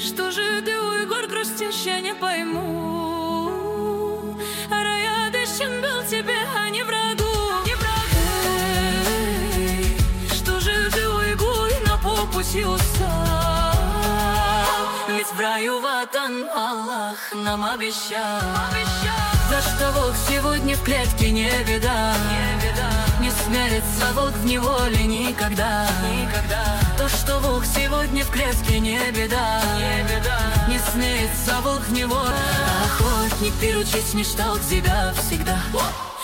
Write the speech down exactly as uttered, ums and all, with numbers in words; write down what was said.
Что же ты, уйгур, грустишь, я не пойму. Раядышен был тебе, а не врагу, не врагу. Эй, что же ты, уйгур, на попути устал? Ведь в раю ватан Аллах нам обещал, обещал. За что волк сегодня в клетке не беда, не беда. Не смирится волк в неволе никогда, никогда. То, что волк сегодня в клетке, не беда, не беда. Не смеется волк в неволе. Охотник приручить мечтал тебя всегда.